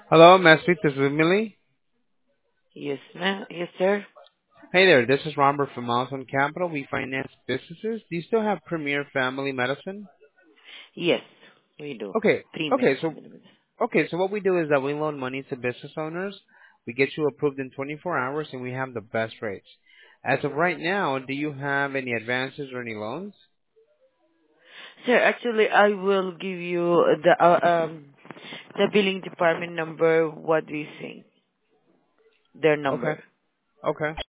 Hello, may I speak to Emily? Yes, ma'am. Yes, sir. Hey there, this is Robert from Milestone Capital. We finance businesses. Do you still have Premier Family Medicine? Yes, we do. Okay, Premier. okay, so what we do is that we loan money to business owners. We get you approved in 24 hours, and we have the best rates. As of right now, do you have any advances or any loans? Sir, actually, I will give you the billing department number. What do you think? Their Okay, number. okay.